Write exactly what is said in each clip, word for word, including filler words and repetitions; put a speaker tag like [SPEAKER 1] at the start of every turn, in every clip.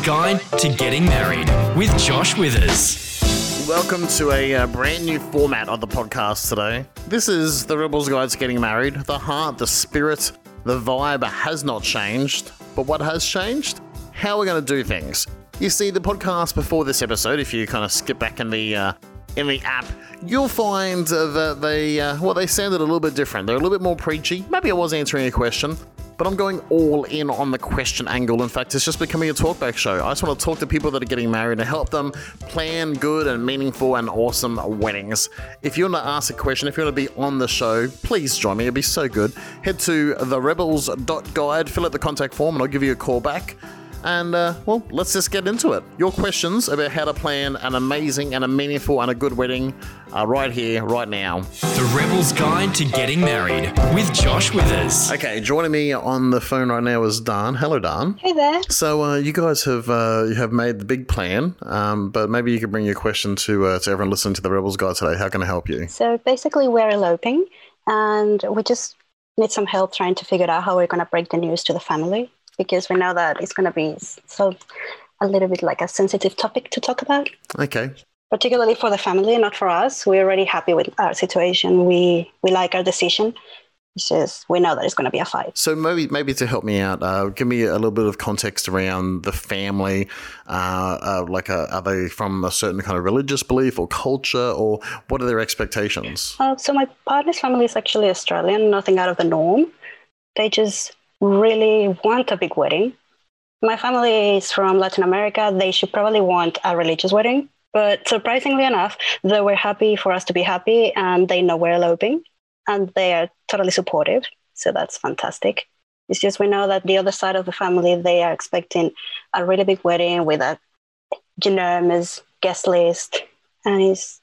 [SPEAKER 1] Guide to Getting Married with Josh Withers.
[SPEAKER 2] Welcome to a uh, brand new format of the podcast today. This is the Rebels Guide to Getting Married. The heart, the spirit, the vibe has not changed. But what has changed? How we're going to do things. You see, the podcast before this episode, if you kind of skip back in the uh, in the app, you'll find uh, that they, uh, well, they sounded a little bit different. They're a little bit more preachy. Maybe I was answering a question, but I'm going all in on the question angle. In fact, it's just becoming a talkback show. I just want to talk to people that are getting married and help them plan good and meaningful and awesome weddings. If you want to ask a question, if you want to be on the show, please join me. It'd be so good. Head to the rebels dot guide, fill out the contact form, and I'll give you a call back. And, uh, well, let's just get into it. Your questions about how to plan an amazing and a meaningful and a good wedding are right here, right now.
[SPEAKER 1] The Rebels Guide to Getting Married with Josh Withers.
[SPEAKER 2] Okay, joining me on the phone right now is Dan. Hello, Dan.
[SPEAKER 3] Hey there.
[SPEAKER 2] So uh, you guys have uh, you have made the big plan, um, but maybe you could bring your question to uh, to everyone listening to the Rebels Guide today. How can I help you?
[SPEAKER 3] So basically, we're eloping, and we just need some help trying to figure out how we're going to break the news to the family, because we know that it's going to be so a little bit like a sensitive topic to talk about.
[SPEAKER 2] Okay.
[SPEAKER 3] Particularly for the family, not for us. We're already happy with our situation. We we like our decision. It's just we know that it's going to be a fight.
[SPEAKER 2] So maybe maybe to help me out, uh, give me a little bit of context around the family. Uh, uh, like, uh, are they from a certain kind of religious belief or culture, or what are their expectations?
[SPEAKER 3] Uh, so my partner's family is actually Australian, nothing out of the norm. They just really want a big wedding. My family is from Latin America. They should probably want a religious wedding. But surprisingly enough, they were happy for us to be happy, and they know we're eloping, and they are totally supportive. So that's fantastic. It's just we know that the other side of the family, they are expecting a really big wedding with a ginormous guest list, and it's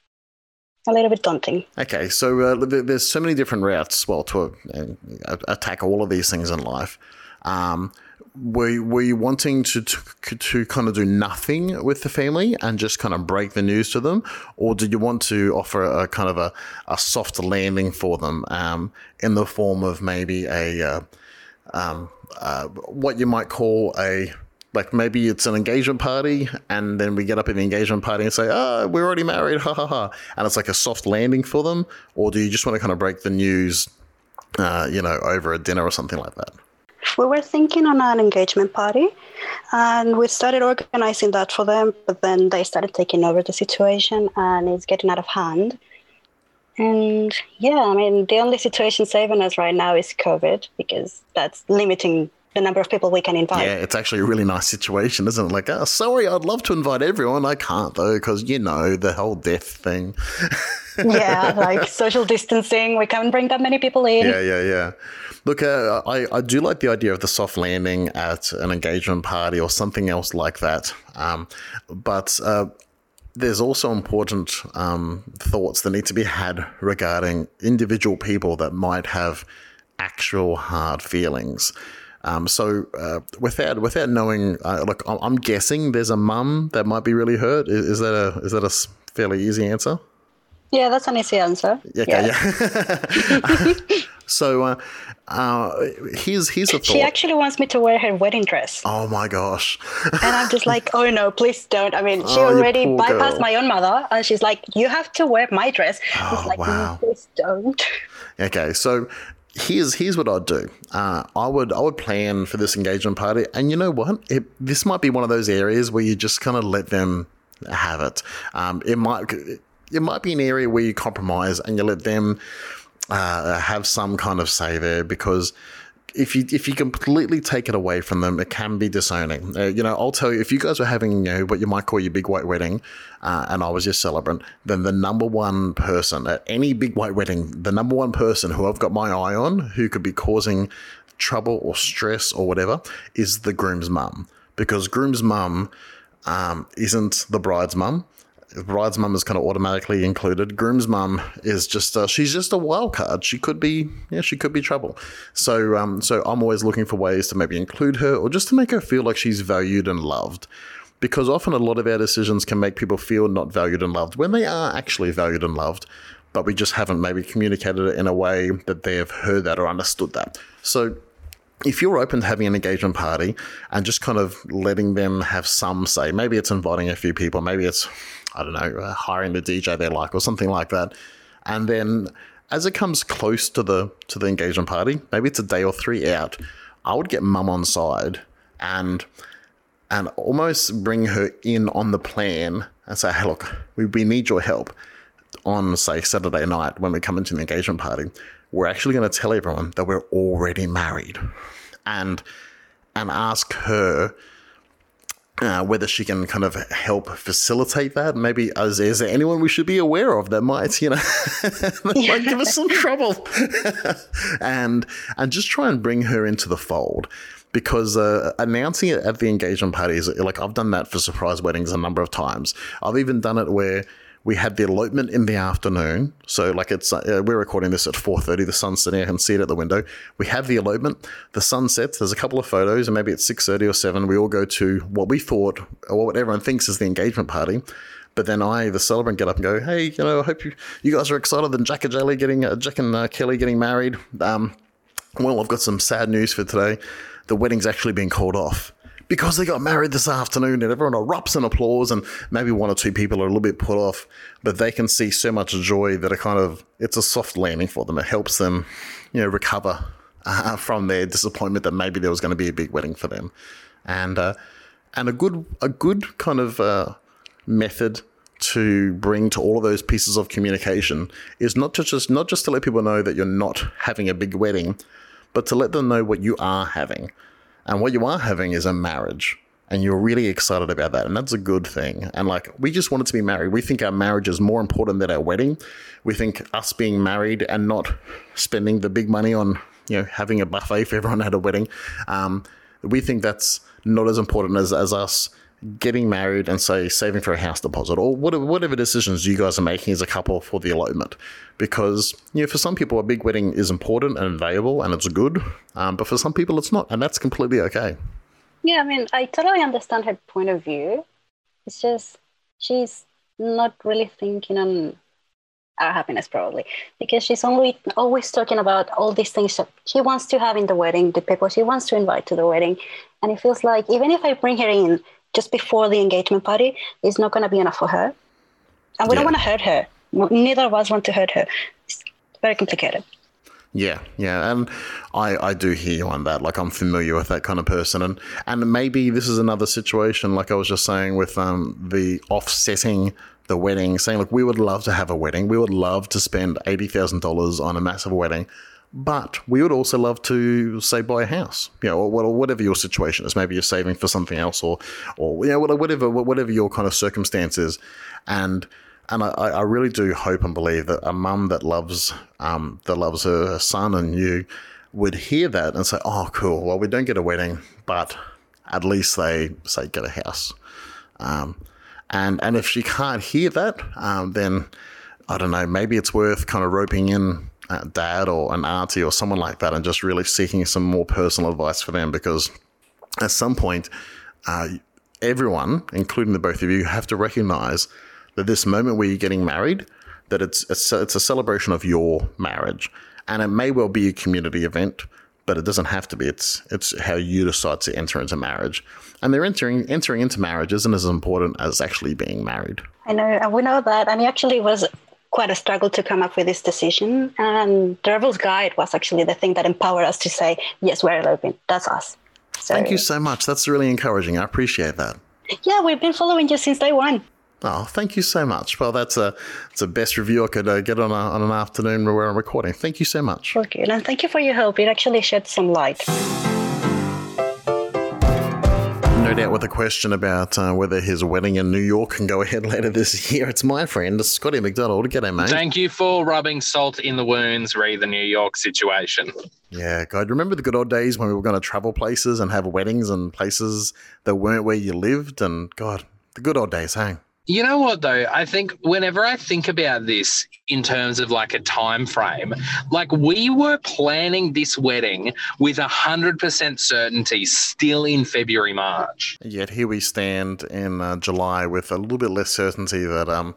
[SPEAKER 3] a little bit daunting.
[SPEAKER 2] Okay, so uh, there's so many different routes, well, to uh, attack all of these things in life. Um, were, were you wanting to, to to kind of do nothing with the family and just kind of break the news to them? Or did you want to offer a kind of a, a soft landing for them um, in the form of maybe a uh, um, uh, what you might call a, like maybe it's an engagement party, and then we get up at the engagement party and say, oh, we're already married, ha ha ha. And it's like a soft landing for them? Or do you just want to kind of break the news, uh, you know, over a dinner or something like that?
[SPEAKER 3] We were thinking on an engagement party, and we started organizing that for them, but then they started taking over the situation, and it's getting out of hand. And yeah, I mean, the only situation saving us right now is COVID, because that's limiting the number of people we can invite.
[SPEAKER 2] Yeah, it's actually a really nice situation, isn't it? Like, oh, sorry, I'd love to invite everyone. I can't, though, because, you know, the whole death thing.
[SPEAKER 3] Yeah, like social distancing. We can't bring that many people in.
[SPEAKER 2] Yeah, yeah, yeah. Look, uh, I, I do like the idea of the soft landing at an engagement party or something else like that. Um, but uh, there's also important um, thoughts that need to be had regarding individual people that might have actual hard feelings. Um, so uh, without without knowing, uh, look, I'm guessing there's a mum that might be really hurt. Is, is that a is that a fairly easy answer?
[SPEAKER 3] Yeah, that's an easy answer.
[SPEAKER 2] Okay,
[SPEAKER 3] yeah.
[SPEAKER 2] yeah. So uh, uh, here's here's a thought.
[SPEAKER 3] She actually wants me to wear her wedding dress.
[SPEAKER 2] Oh my gosh!
[SPEAKER 3] And I'm just like, oh no, please don't. I mean, she
[SPEAKER 2] oh,
[SPEAKER 3] already bypassed
[SPEAKER 2] girl.
[SPEAKER 3] my own mother, and she's like, you have to wear my dress.
[SPEAKER 2] Oh,
[SPEAKER 3] It's like,
[SPEAKER 2] wow.
[SPEAKER 3] no, please don't.
[SPEAKER 2] Okay, so here's here's what I'd do. Uh, I would I would plan for this engagement party, and you know what? It, this might be one of those areas where you just kind of let them have it. Um, it might it might be an area where you compromise and you let them uh, have some kind of say there, because if you if you completely take it away from them, it can be disowning. Uh, you know, I'll tell you, if you guys were having, you know, what you might call your big white wedding, uh, and I was your celebrant, then the number one person at any big white wedding, the number one person who I've got my eye on, who could be causing trouble or stress or whatever, is the groom's mum. Because groom's mum um, isn't the bride's mum. The bride's mum is kind of automatically included. Groom's mum is just, uh, she's just a wild card. She could be, yeah, she could be trouble. So, um, so I'm always looking for ways to maybe include her, or just to make her feel like she's valued and loved. Because often a lot of our decisions can make people feel not valued and loved when they are actually valued and loved, but we just haven't maybe communicated it in a way that they have heard that or understood that. So if you're open to having an engagement party and just kind of letting them have some say, maybe it's inviting a few people, maybe it's, I don't know, uh, hiring the D J they like or something like that. And then as it comes close to the to the engagement party, maybe it's a day or three out, I would get mum on side and and almost bring her in on the plan and say, hey, look, we, we need your help on, say, Saturday night when we come into the engagement party. We're actually going to tell everyone that we're already married and and ask her uh, whether she can kind of help facilitate that. Maybe is, is there anyone we should be aware of that might, you know, that might give us some trouble? and and just try and bring her into the fold. Because uh, announcing it at the engagement parties, like I've done that for surprise weddings a number of times. I've even done it where we had the elopement in the afternoon. So like it's uh, we're recording this at four thirty. The sun's setting. I can see it at the window. We have the elopement. The sun sets. There's a couple of photos, and maybe it's six thirty or seven. We all go to what we thought, or what everyone thinks is the engagement party. But then I, the celebrant, get up and go, hey, you know, I hope you, you guys are excited that Jack and Jelly getting uh, Jack and uh, Kelly getting married. Um, well, I've got some sad news for today. The wedding's actually been called off because they got married this afternoon, and everyone erupts in applause, and maybe one or two people are a little bit put off, but they can see so much joy that it kind of, it's a soft landing for them. It helps them, you know, recover uh, from their disappointment that maybe there was going to be a big wedding for them. And, uh, and a good, a good kind of uh, method to bring to all of those pieces of communication is not to just, not just to let people know that you're not having a big wedding, but to let them know what you are having. And what you are having is a marriage. And you're really excited about that. And that's a good thing. And like, we just wanted to be married. We think our marriage is more important than our wedding. We think us being married and not spending the big money on, you know, having a buffet for everyone at a wedding. Um, we think that's not as important as, as us getting married and, say, saving for a house deposit or whatever, whatever decisions you guys are making as a couple for the elopement. Because, you know, for some people, a big wedding is important and valuable and it's good, um, but for some people it's not, and that's completely okay.
[SPEAKER 3] Yeah, I mean, I totally understand her point of view. It's just she's not really thinking on our happiness, probably, because she's only always talking about all these things that she wants to have in the wedding, the people she wants to invite to the wedding. And it feels like even if I bring her in just before the engagement party, it's not going to be enough for her. And we yeah. don't want to hurt her. Neither of us want to hurt her. It's very complicated.
[SPEAKER 2] Yeah, yeah. And I, I do hear you on that. Like, I'm familiar with that kind of person. And, and maybe this is another situation, like I was just saying, with um, the offsetting the wedding, saying, look, we would love to have a wedding. We would love to spend eighty thousand dollars on a massive wedding. But we would also love to, say, buy a house, you know, or whatever your situation is. Maybe you're saving for something else, or, or you know, whatever, whatever your kind of circumstance is. And and I, I really do hope and believe that a mum that loves um that loves her son and you would hear that and say, oh, cool. Well, we don't get a wedding, but at least they say get a house. Um, and and if she can't hear that, um, then I don't know. Maybe it's worth kind of roping in Uh, dad or an auntie or someone like that and just really seeking some more personal advice for them, because at some point uh, everyone, including the both of you, have to recognize that this moment where you're getting married, that it's, it's, it's a celebration of your marriage, and it may well be a community event, but it doesn't have to be. It's it's how you decide to enter into marriage, and they're entering entering into marriage isn't as important as actually being married.
[SPEAKER 3] I know, and we know that, and it actually was quite a struggle to come up with this decision. And the Rebel's Guide was actually the thing that empowered us to say, yes, we're eloping. That's us. So,
[SPEAKER 2] thank you so much. That's really encouraging. I appreciate that.
[SPEAKER 3] Yeah, we've been following you since day one.
[SPEAKER 2] Oh, thank you so much. Well, that's a it's the best review I could uh, get on, a, on an afternoon where I'm recording. Thank you so much.
[SPEAKER 3] Well, good. And thank you for your help. It actually shed some light.
[SPEAKER 2] No doubt with a question about uh, whether his wedding in New York can go ahead later this year. It's my friend, Scotty McDonald. G'day, mate.
[SPEAKER 4] Thank you for rubbing salt in the wounds re the New York situation.
[SPEAKER 2] Yeah, God, remember the good old days when we were going to travel places and have weddings and places that weren't where you lived? And God, the good old days, hey?
[SPEAKER 4] You know what though? I think whenever I think about this in terms of like a time frame, like we were planning this wedding with a hundred percent certainty still in February, March.
[SPEAKER 2] Yet here we stand in uh, July with a little bit less certainty that um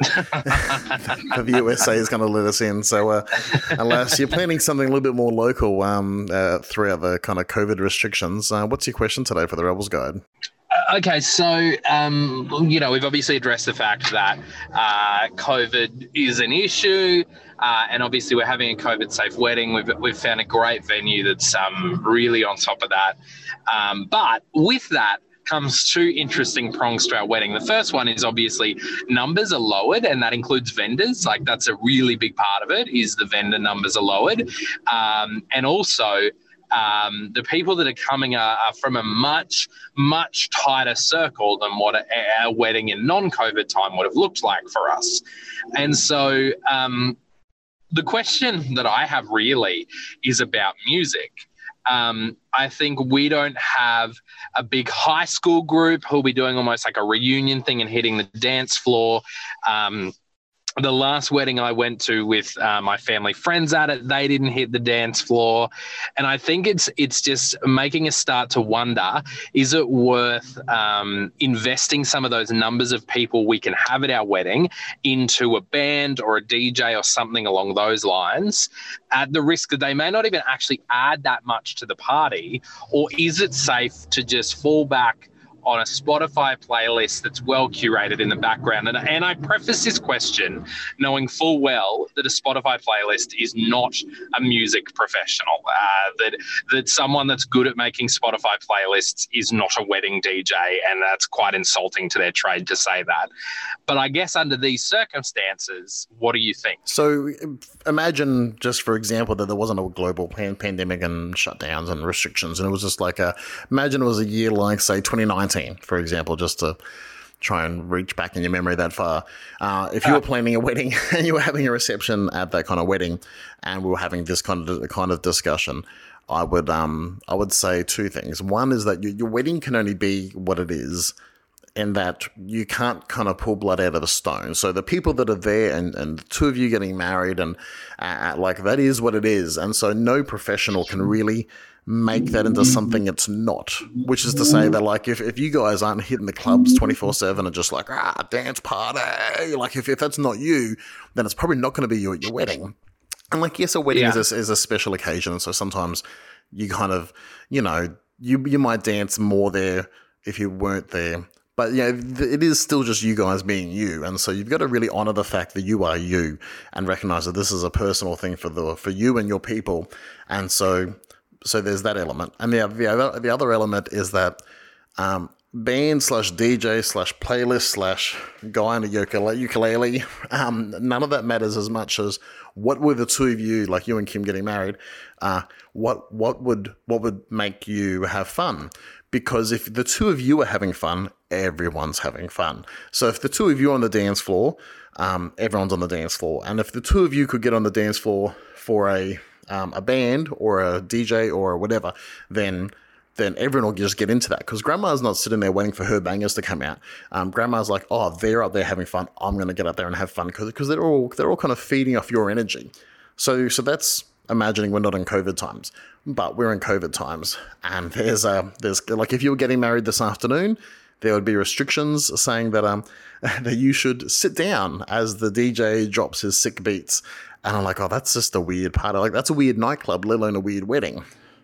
[SPEAKER 2] that the U S A is going to let us in. So uh, unless you're planning something a little bit more local um uh, throughout the kind of COVID restrictions, uh, what's your question today for the Rebels Guide?
[SPEAKER 4] Okay, so, um, you know, we've obviously addressed the fact that uh, COVID is an issue, uh, and obviously we're having a COVID-safe wedding. We've, we've found a great venue that's um, really on top of that. Um, but with that comes two interesting prongs to our wedding. The first one is obviously numbers are lowered, and that includes vendors. Like that's a really big part of it, is the vendor numbers are lowered. Um, and also... Um, the people that are coming are, are from a much, much tighter circle than what a, a wedding in non-COVID time would have looked like for us. And so um, the question that I have really is about music. Um, I think we don't have a big high school group who'll be doing almost like a reunion thing and hitting the dance floor. Um, The last wedding I went to with uh, my family friends at it, they didn't hit the dance floor. And I think it's it's just making us start to wonder, is it worth um, investing some of those numbers of people we can have at our wedding into a band or a D J or something along those lines, at the risk that they may not even actually add that much to the party? Or is it safe to just fall back on a Spotify playlist that's well curated in the background? And, and I preface this question knowing full well that a Spotify playlist is not a music professional, uh, that that someone that's good at making Spotify playlists is not a wedding D J, and that's quite insulting to their trade to say that. But I guess under these circumstances, what do you think?
[SPEAKER 2] So imagine, just for example, that there wasn't a global pan- pandemic and shutdowns and restrictions, and it was just like a, imagine it was a year like, say, twenty nineteen, for example, just to try and reach back in your memory that far. Uh, if you were planning a wedding and you were having a reception at that kind of wedding, and we were having this kind of kind of discussion, I would um I would say two things. One is that you, your wedding can only be what it is, in that you can't kind of pull blood out of a stone. So the people that are there, and, and the two of you getting married, and uh, like that is what it is. And so no professional can really make that into something it's not, which is to say that, like, if, if you guys aren't hitting the clubs twenty-four seven and just like, ah, dance party, like if, if that's not you, then it's probably not going to be your, your wedding. And like, yes, a wedding yeah. is, a, is a special occasion. So sometimes you kind of, you know, you, you might dance more there if you weren't there. But yeah, it is still just you guys being you, and so you've got to really honor the fact that you are you, and recognize that this is a personal thing for the for you and your people. And so, so there's that element, and the the other the other element is that um, band slash D J slash playlist slash guy on a ukulele. ukulele um, none of that matters as much as what were the two of you, like you and Kim getting married. Uh, what what would what would make you have fun? Because if the two of you are having fun, everyone's having fun. So if the two of you are on the dance floor, um, everyone's on the dance floor. And if the two of you could get on the dance floor for a um, a band or a D J or whatever, then then everyone will just get into that. Because grandma's not sitting there waiting for her bangers to come out. Um, grandma's like, oh, they're up there having fun. I'm going to get up there and have fun because because they're all they're all kind of feeding off your energy. So so that's imagining we're not in COVID times, but we're in COVID times, and there's a there's like if you were getting married this afternoon, there would be restrictions saying that um that you should sit down as the D J drops his sick beats, and I'm like, oh, that's just a weird part of, like, that's a weird nightclub, let alone a weird wedding.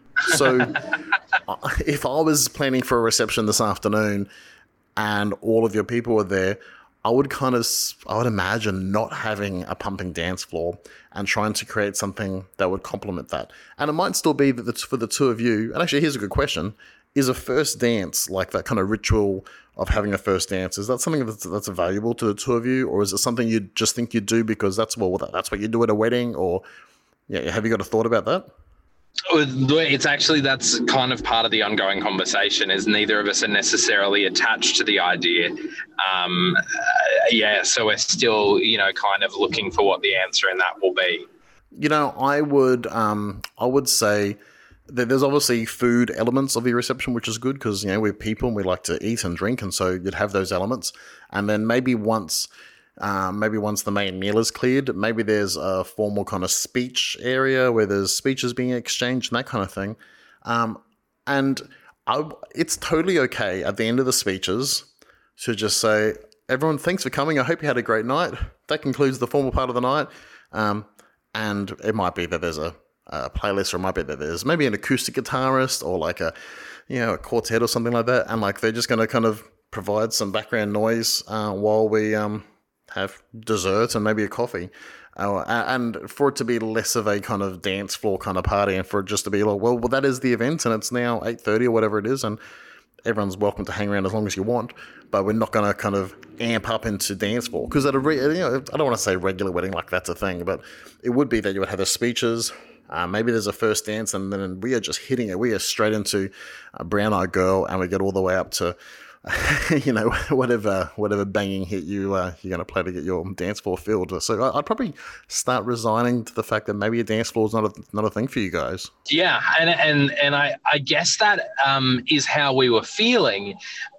[SPEAKER 2] So if I was planning for a reception this afternoon and all of your people were there, I would kind of, I would imagine not having a pumping dance floor and trying to create something that would complement that. And it might still be that it's for the two of you. And actually, here's a good question. Is a first dance, like that kind of ritual of having a first dance, is that something that's, that's valuable to the two of you? Or is it something you just think you do because that's, well, that's what you do at a wedding? Or yeah, have you got a thought about that?
[SPEAKER 4] It's actually, that's kind of part of the ongoing conversation, is neither of us are necessarily attached to the idea. Um, uh, yeah, so we're still, you know, kind of looking for what the answer in that will be.
[SPEAKER 2] You know, I would, um, I would say there's obviously food elements of your reception, which is good because, you know, we're people and we like to eat and drink. And so you'd have those elements. And then maybe once, um, maybe once the main meal is cleared, maybe there's a formal kind of speech area where there's speeches being exchanged and that kind of thing. Um, and I, it's totally okay at the end of the speeches to just say, everyone, thanks for coming. I hope you had a great night. That concludes the formal part of the night. Um, and it might be that there's a, a playlist, or it might be that there's maybe an acoustic guitarist or like a, you know, a quartet or something like that. And like, they're just going to kind of provide some background noise uh, while we um, have dessert and maybe a coffee. Uh, and for it to be less of a kind of dance floor kind of party, and for it just to be like, well, well, that is the event and it's now eight thirty or whatever it is. And everyone's welcome to hang around as long as you want, but we're not going to kind of amp up into dance floor. Because at a, re- you know, I don't want to say regular wedding like that's a thing, but it would be that you would have the speeches. Uh, maybe there's a first dance, and then we are just hitting it. We are straight into a brown-eyed girl, and we get all the way up to, you know, whatever whatever banging hit you uh, you're going to play to get your dance floor filled. So I'd probably start resigning to the fact that maybe a dance floor is not a not a thing for you guys.
[SPEAKER 4] Yeah, and and and I I guess that um, is how we were feeling.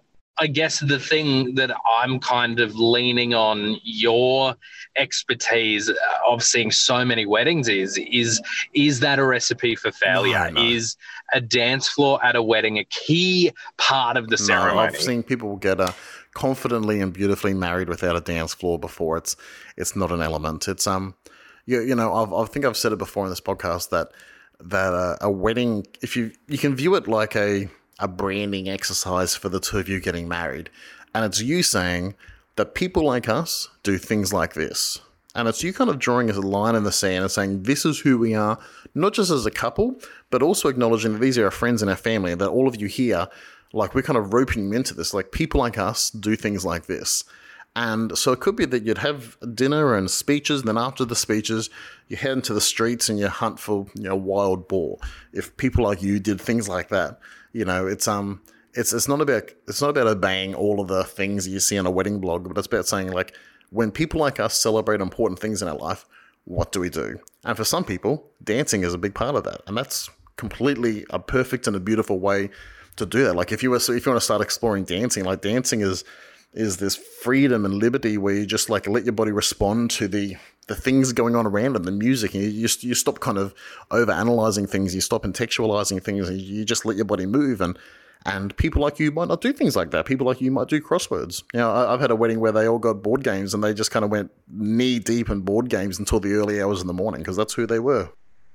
[SPEAKER 4] I guess the thing that I'm kind of leaning on your expertise of seeing so many weddings is, is, is that a recipe for failure?
[SPEAKER 2] No, no.
[SPEAKER 4] Is a dance floor at a wedding a key part of the ceremony?
[SPEAKER 2] No, I've seen people get uh, confidently and beautifully married without a dance floor before. It's it's not an element. It's um, you, you know, I've, I think I've said it before in this podcast that that uh, a wedding, if you you can view it like a a branding exercise for the two of you getting married. And it's you saying that people like us do things like this. And it's you kind of drawing a line in the sand and saying, this is who we are, not just as a couple, but also acknowledging that these are our friends and our family, and that all of you here, like, we're kind of roping you into this. Like, people like us do things like this. And so it could be that you'd have dinner and speeches, and then after the speeches, you head into the streets and you hunt for, you know, wild boar. If people like you did things like that, you know, it's um, it's it's not about it's not about obeying all of the things you see on a wedding blog, but it's about saying, like, when people like us celebrate important things in our life, what do we do? And for some people, dancing is a big part of that, and that's completely a perfect and a beautiful way to do that. Like, if you were, so if you want to start exploring dancing, like, dancing is is this freedom and liberty where you just, like, let your body respond to the the things going on around it, the music, and you, you you stop kind of over analyzing things, you stop contextualizing things, and you just let your body move. And and people like you might not do things like that. People like you might do crosswords. You know, I, I've had a wedding where they all got board games, and they just kind of went knee deep in board games until the early hours in the morning because that's who they were.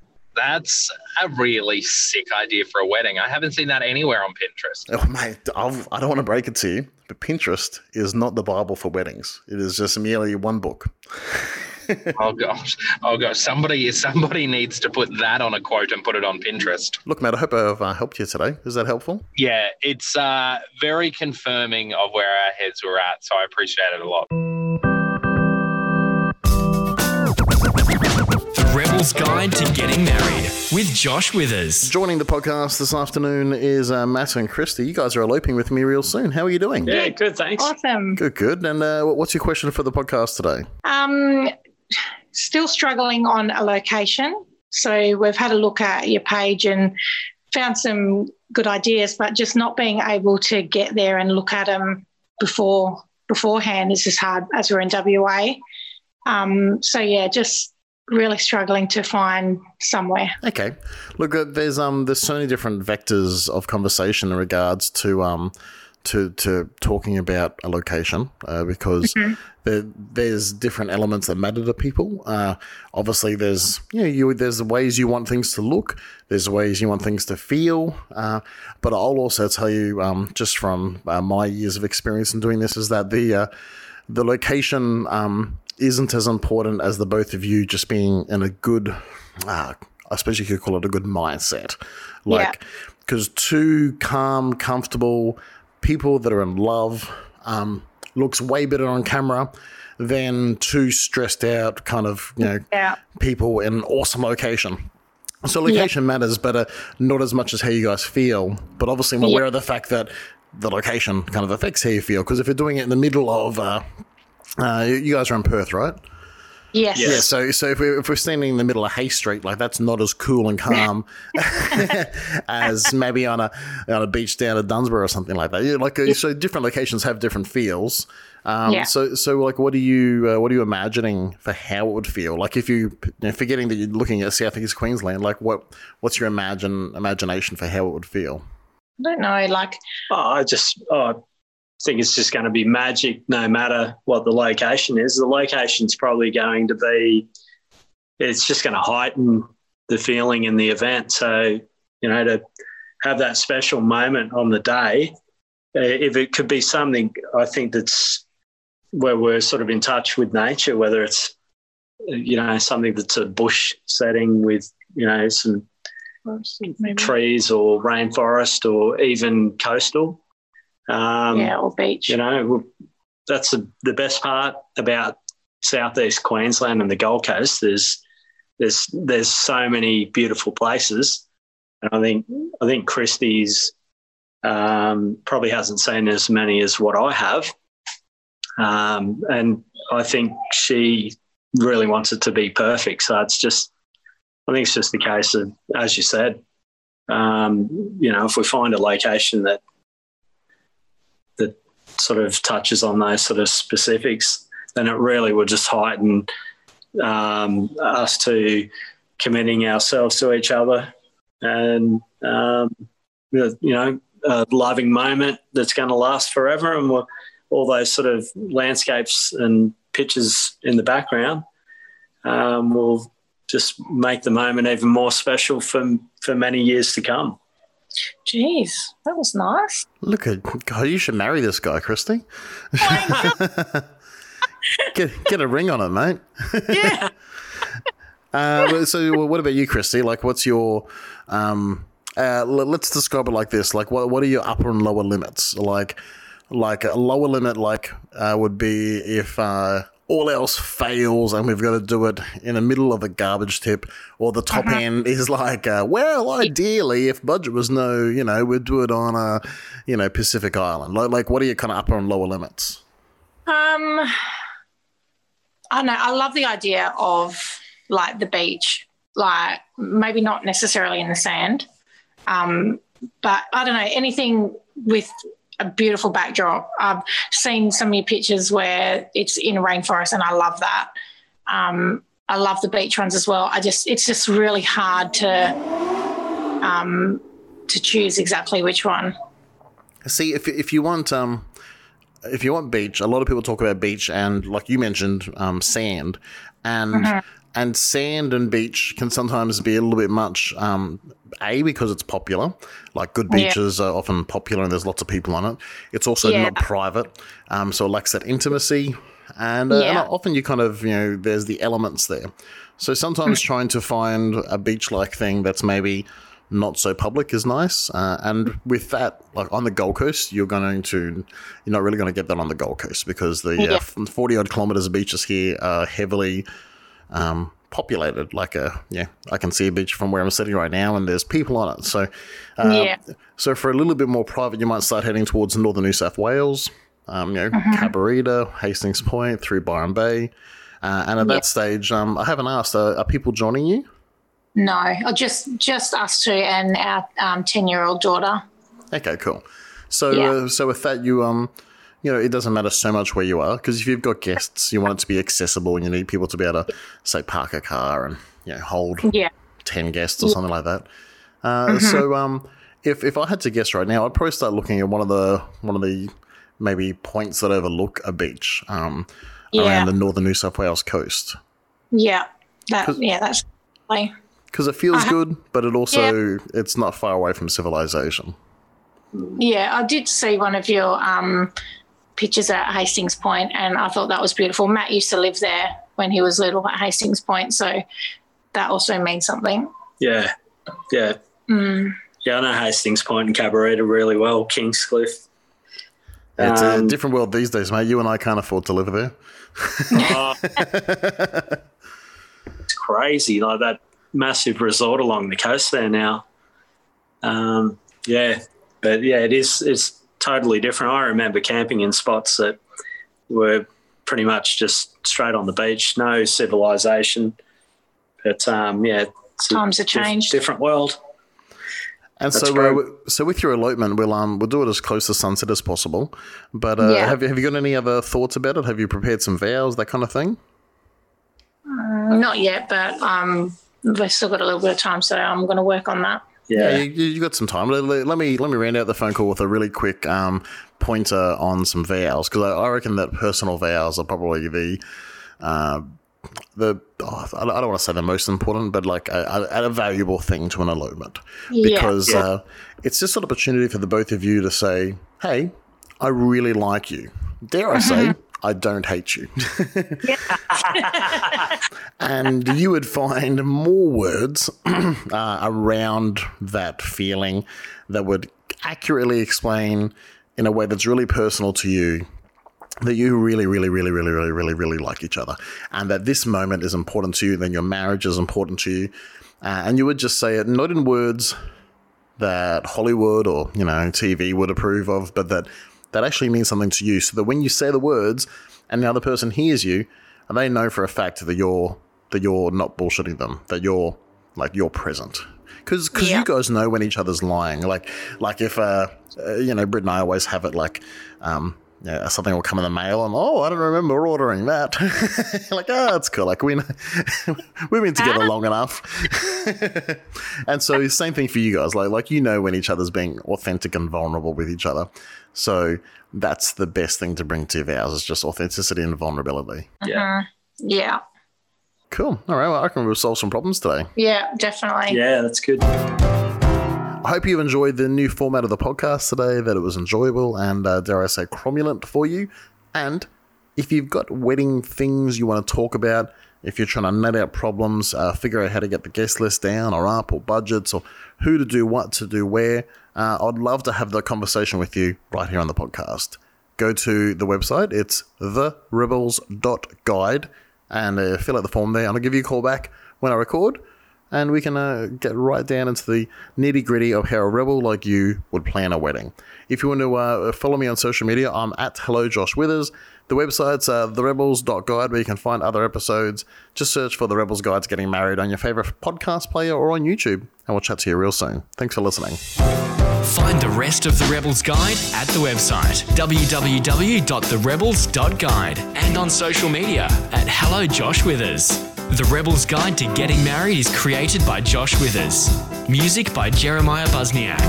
[SPEAKER 4] That's a really sick idea for a wedding. I haven't seen that anywhere on Pinterest.
[SPEAKER 2] Oh, mate, I've, I don't want to break it to you, but Pinterest is not the Bible for weddings. It is just merely one book.
[SPEAKER 4] oh gosh, oh gosh! Somebody, somebody needs to put that on a quote and put it on Pinterest.
[SPEAKER 2] Look, Matt, I hope I've uh, helped you today. Is that helpful?
[SPEAKER 4] Yeah, it's uh, very confirming of where our heads were at, so I appreciate it a lot.
[SPEAKER 1] The Rebel's Guide to Getting Married with Josh Withers.
[SPEAKER 2] Joining the podcast this afternoon is uh, Matt and Christy. You guys are eloping with me real soon. How are you doing?
[SPEAKER 5] Yeah, good, thanks.
[SPEAKER 6] Awesome.
[SPEAKER 2] Good, good. And uh, what's your question for the podcast today?
[SPEAKER 6] Um, still struggling on a location. So we've had a look at your page and found some good ideas, but just not being able to get there and look at them before beforehand is as hard as we're in W A. Um, so, yeah, just really struggling to find somewhere. Okay.
[SPEAKER 2] Look, uh, there's um there's so many different vectors of conversation in regards to um to to talking about a location uh, because mm-hmm. there, there's different elements that matter to people. Uh, obviously, there's you know you there's ways you want things to look. There's ways you want things to feel. Uh, but I'll also tell you um just from uh, my years of experience in doing this is that the uh, the location um. isn't as important as the both of you just being in a good, uh, I suppose you could call it a good mindset. Like, because yeah. two calm, comfortable people that are in love um, looks way better on camera than two stressed out kind of, you know, yeah. people in an awesome location. So location yeah. matters, but uh, not as much as how you guys feel. But obviously I'm aware yeah. of the fact that the location kind of affects how you feel. Because if you're doing it in the middle of... Uh, Uh, you guys are in Perth, right?
[SPEAKER 6] Yes.
[SPEAKER 2] Yeah, so so if we're, if we're standing in the middle of Hay Street, like that's not as cool and calm as maybe on a on a beach down at Dunsborough or something like that. Yeah, like uh, so, different locations have different feels. Um,
[SPEAKER 6] Yeah.
[SPEAKER 2] So so like, what are you uh, what are you imagining for how it would feel? Like if you, you know, forgetting that you're looking at South East Queensland, like what what's your imagine imagination for how it would feel?
[SPEAKER 6] I don't know, like,
[SPEAKER 5] Oh, I just oh, I think it's just going to be magic no matter what the location is. The location's probably going to be, it's just going to heighten the feeling in the event. So, you know, to have that special moment on the day, uh, if it could be something, I think that's where we're sort of in touch with nature, whether it's, you know, something that's a bush setting with, you know, some
[SPEAKER 6] maybe.
[SPEAKER 5] trees or rainforest or even coastal. Um,
[SPEAKER 6] yeah, or beach.
[SPEAKER 5] You know, that's the, the best part about southeast Queensland and the Gold Coast. There's there's there's so many beautiful places, and I think I think Christie's um, probably hasn't seen as many as what I have, um, and I think she really wants it to be perfect. So it's just, I think it's just the case of, as you said, um, you know, if we find a location that that sort of touches on those sort of specifics, then it really will just heighten um, us to committing ourselves to each other and, um, you know, a loving moment that's going to last forever. And we'll, all those sort of landscapes and pictures in the background um, will just make the moment even more special for, for many years to come.
[SPEAKER 6] Jeez, that was nice.
[SPEAKER 2] Look at God, you should marry this guy, Christy. get get a ring on it, mate.
[SPEAKER 6] Yeah.
[SPEAKER 2] uh, so, what about you, Christy? Like, what's your um? Uh, let's describe it like this. Like, what what are your upper and lower limits? Like, like a lower limit, like uh, would be if uh, all else fails and we've got to do it in the middle of a garbage tip, or the top
[SPEAKER 6] Uh-huh.
[SPEAKER 2] end is like, uh, well, ideally, if budget was no, you know, we'd do it on a, you know, Pacific Island. Like, like what are your kind of upper and lower limits?
[SPEAKER 6] Um, I don't know. I love the idea of like the beach, like maybe not necessarily in the sand, um, but I don't know, anything with a beautiful backdrop. I've seen some of your pictures where it's in a rainforest, and I love that. Um, I love the beach ones as well. I just, it's just really hard to um, to choose exactly which one.
[SPEAKER 2] See, if if you want um, if you want beach, a lot of people talk about beach, and like you mentioned, um, sand, and
[SPEAKER 6] Mm-hmm.
[SPEAKER 2] and sand and beach can sometimes be a little bit much. Um, a because it's popular, like good
[SPEAKER 6] Yeah.
[SPEAKER 2] beaches are often popular, and there's lots of people on it. It's also
[SPEAKER 6] Yeah.
[SPEAKER 2] not private, um, so it lacks that intimacy, and, uh, and
[SPEAKER 6] Yeah.
[SPEAKER 2] often you kind of, you know, there's the elements there. So sometimes
[SPEAKER 6] Hmm.
[SPEAKER 2] trying to find a beach-like thing that's maybe not so public is nice. Uh, and with that, like on the Gold Coast, you're going to, you're not really going to get that on the Gold Coast because the
[SPEAKER 6] Yeah.
[SPEAKER 2] uh, forty odd kilometers of beaches here are heavily um, populated. Like a, yeah, I can see a beach from where I'm sitting right now, and there's people on it. So, uh,
[SPEAKER 6] Yeah.
[SPEAKER 2] so for a little bit more private, you might start heading towards northern New South Wales, um, you know, Cabarita, Hastings Point, through Byron Bay. Uh, and at
[SPEAKER 6] Yeah.
[SPEAKER 2] that stage, um, I haven't asked, uh, are people joining you?
[SPEAKER 6] No, or just just us two and our um, ten-year-old daughter.
[SPEAKER 2] Okay, cool. So,
[SPEAKER 6] Yeah.
[SPEAKER 2] uh, so with that, you um, you know, it doesn't matter so much where you are, because if you've got guests, you want it to be accessible, and you need people to be able to, say, park a car and, you know, hold
[SPEAKER 6] Yeah.
[SPEAKER 2] ten guests or something like that. Uh, So, um, if if I had to guess right now, I'd probably start looking at one of the one of the maybe points that overlook a beach, um,
[SPEAKER 6] Yeah.
[SPEAKER 2] around the northern New South Wales coast,
[SPEAKER 6] Yeah. That.
[SPEAKER 2] 'Cause-
[SPEAKER 6] Yeah. That's. Like,
[SPEAKER 2] because it feels
[SPEAKER 6] Uh-huh.
[SPEAKER 2] good, but it also it's not far away from civilization.
[SPEAKER 6] yeah, I did see one of your um, pictures at Hastings Point, and I thought that was beautiful. Matt used to live there when he was little at Hastings Point, so that also means something.
[SPEAKER 5] Yeah, yeah.
[SPEAKER 6] Mm.
[SPEAKER 5] Yeah, I know Hastings Point and Cabarita really well, Kingscliff.
[SPEAKER 2] It's a
[SPEAKER 5] Um,
[SPEAKER 2] different world these days, mate. You and I can't afford to live there.
[SPEAKER 5] Oh, it's crazy, like that massive resort along the coast there now. Um, yeah, but yeah, it is. It's totally different. I remember camping in spots that were pretty much just straight on the beach, no civilization. But um, yeah, it's
[SPEAKER 6] Times
[SPEAKER 5] a
[SPEAKER 6] have changed.
[SPEAKER 5] Different world.
[SPEAKER 2] And
[SPEAKER 5] That's
[SPEAKER 2] so,
[SPEAKER 5] great.
[SPEAKER 2] uh, so with your elopement, we'll um, we'll do it as close to sunset as possible. But uh,
[SPEAKER 6] Yeah.
[SPEAKER 2] have you have you got any other thoughts about it? Have you prepared some vows, that kind of thing?
[SPEAKER 6] Mm, not yet, but um, we've still got a little bit of time, so I'm going to work on that.
[SPEAKER 5] Yeah.
[SPEAKER 2] Yeah, you, you got some time. Let, let- let me let me round out the phone call with a really quick um, pointer on some vows, because I, I reckon that personal vows are probably the uh, the oh, I don't want to say the most important, but like a, a, a valuable thing to an elopement,
[SPEAKER 6] Yeah.
[SPEAKER 2] because
[SPEAKER 5] Yeah.
[SPEAKER 2] Uh, it's just an opportunity for the both of you to say, "Hey, I really like you." Dare I say, I don't hate you. And you would find more words uh, around that feeling that would accurately explain in a way that's really personal to you that you really, really, really, really, really, really, really like each other, and that this moment is important to you, then your marriage is important to you. Uh, and you would just say it not in words that Hollywood or, you know, T V would approve of, but that that actually means something to you, so that when you say the words and the other person hears you, and they know for a fact that you're that you're not bullshitting them, that you're like you're present. Because
[SPEAKER 6] Yeah.
[SPEAKER 2] you guys know when each other's lying. Like like if uh, uh you know, Britt and I always have it like um yeah, something will come in the mail and oh, I don't remember ordering that. Like, oh, it's cool. Like we know, we've been together long enough. And so same thing for you guys. Like like you know when each other's being authentic and vulnerable with each other. So that's the best thing to bring to your vows, is just authenticity and vulnerability.
[SPEAKER 5] Yeah.
[SPEAKER 6] Yeah.
[SPEAKER 2] Cool. All right. Well, I reckon we'll solve some problems today.
[SPEAKER 6] Yeah, definitely.
[SPEAKER 5] Yeah, that's good.
[SPEAKER 2] I hope you enjoyed the new format of the podcast today, that it was enjoyable and, uh, dare I say, cromulent for you. And if you've got wedding things you want to talk about, if you're trying to net out problems, uh, figure out how to get the guest list down or up, or budgets, or who to do what to do where, uh, I'd love to have the conversation with you right here on the podcast. Go to the website. It's the rebels dot guide and uh, fill out the form there. And I'll give you a call back when I record, and we can uh, get right down into the nitty-gritty of how a rebel like you would plan a wedding. If you want to uh, follow me on social media, I'm at Hello Josh Withers. The website's uh, the rebels dot guide, where you can find other episodes. Just search for The Rebels Guide to Getting Married on your favourite podcast player or on YouTube, and we'll chat to you real soon. Thanks for listening.
[SPEAKER 1] Find the rest of The Rebels Guide at the website w w w dot the rebels dot guide and on social media at Hello Josh Withers. The Rebels Guide to Getting Married is created by Josh Withers. Music by Jeremiah Busniak.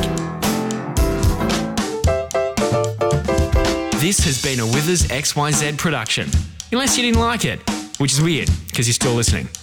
[SPEAKER 1] This has been a Withers X Y Z production. Unless you didn't like it, which is weird because you're still listening.